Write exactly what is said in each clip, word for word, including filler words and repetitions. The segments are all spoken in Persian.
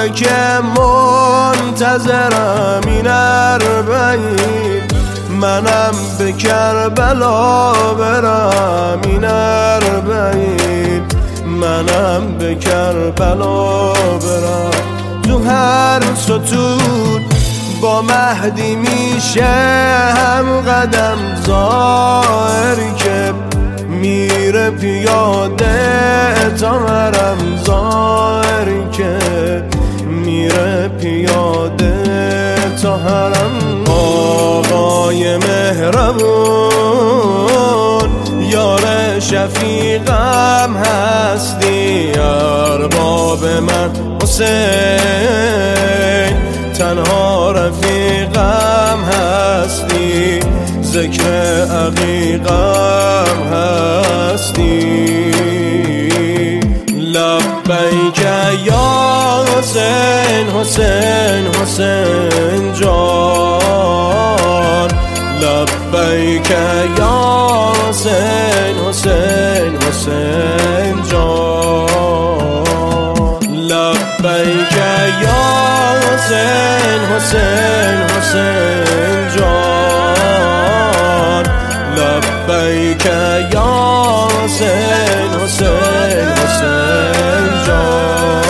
که منتظرم این اربعین، منم به کربلا برم این اربعین، منم به کربلا برم. تو هر ستون با مهدی میشه هم قدم، ظاهری که میره پیاده تا حرم، ظاهری که میره پیاده تا حرم. آقای مهربون یار شفیقم هستی، ارباب من حسین تنها رفیقم هستی، ذکر عقیقم هستی. لبیک یا حسین حسین حسین جان، لبیک یا حسین حسین حسین جان، لبیک یا حسین حسین حسین جان، لبیک یا حسین حسین حسین جان.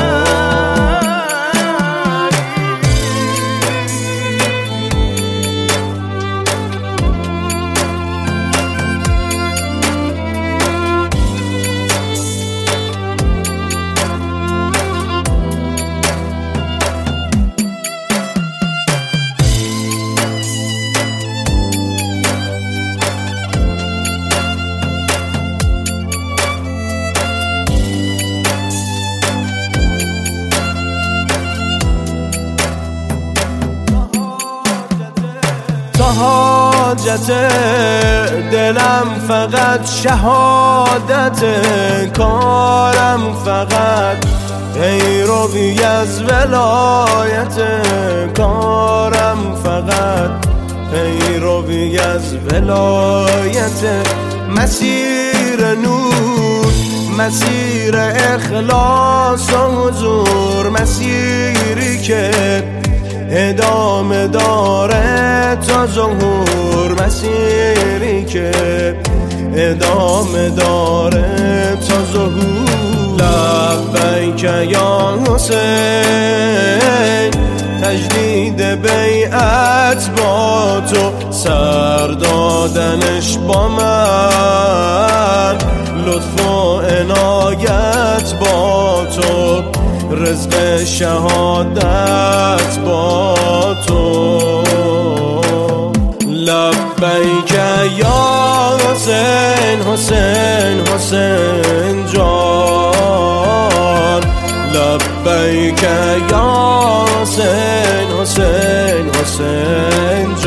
حاجت دلم فقط شهادت، کارم فقط پیروی از ولایت، کارم فقط پیروی از ولایت. مسیر نور، مسیر اخلاص و حضور، مسیری که ادامه داره تا ظهور، مسیری که ادامه داره تا ظهور. لبیک یا حسین تجدید بیعت با تو، سر دادنش با من، لطف و عنایت با تو، رزق شهادت با تو. لبیک یا حسین حسین حسین جان، لبیک یا حسین حسین حسین